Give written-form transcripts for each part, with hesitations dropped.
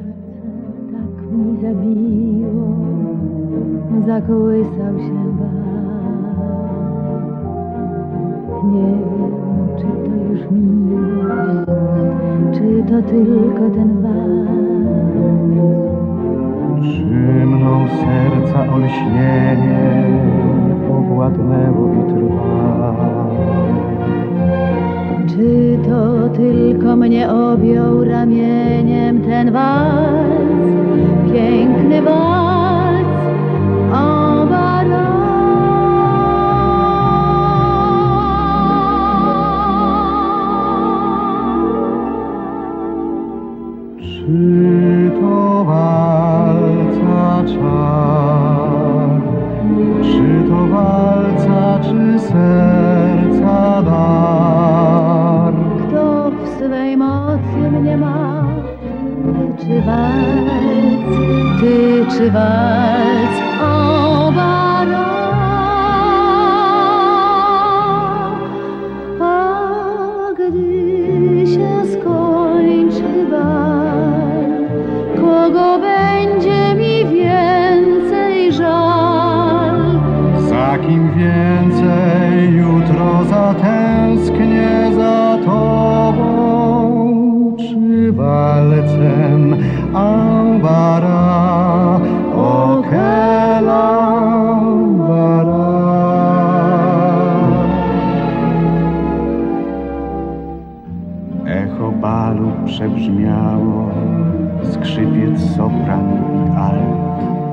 tak mi zabiło, zakołysał się bal. Nie wiem, czy to już miłość, czy to tylko ten wal. Czy mną serca olśnienie powładnęło i trwa? Czy to tylko mnie objął ramieniem ten walc, piękny walc o bara? Czy to walca czar? Czy to walca, czy serca dar? Kto w swej mocy mnie ma? Ty czy walc o bara? A gdy się skończy bal, kogo będzie mi więcej żal? Za kim więcej jutro zatęsknię za tobą? Czy walcem ambara, o kela ambara? Echo balu przebrzmiało, skrzypiec, sopran i alt.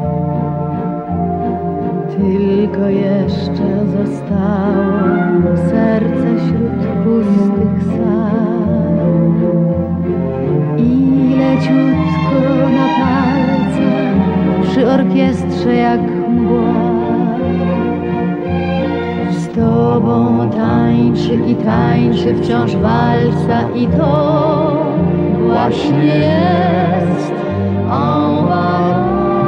Tylko jeszcze zostało serce wśród pustych sal i leciutko na palcach przy orkiestrze jak mgła. Z tobą tańczy i tańczy wciąż walca i to właśnie jest ambara.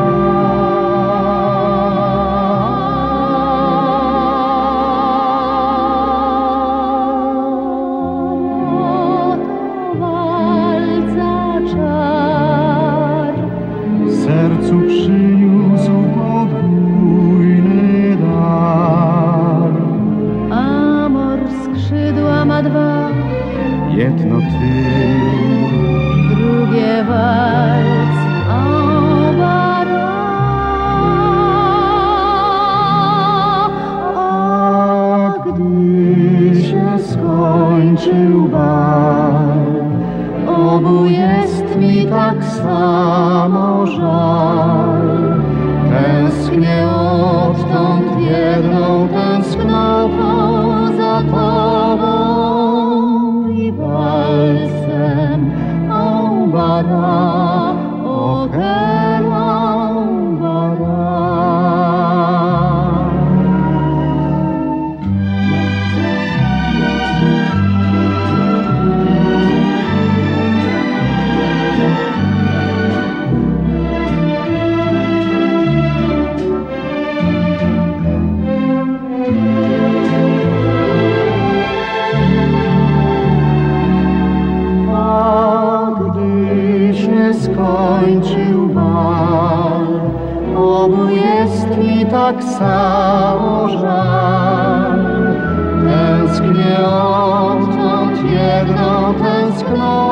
Sercu przyniósł podwójny dar. Amor skrzydła ma dwa, Jedno ty, drugie walc ambara. A gdy się skończył bal, obu jest mi tak samo żal. Tęsknię odtąd jedną tęsknotą za tobą i walcem ambara, o kela ambara. Skończył bal, obu jest mi tak samo żal. Tęsknię odtąd jedną tęsknotą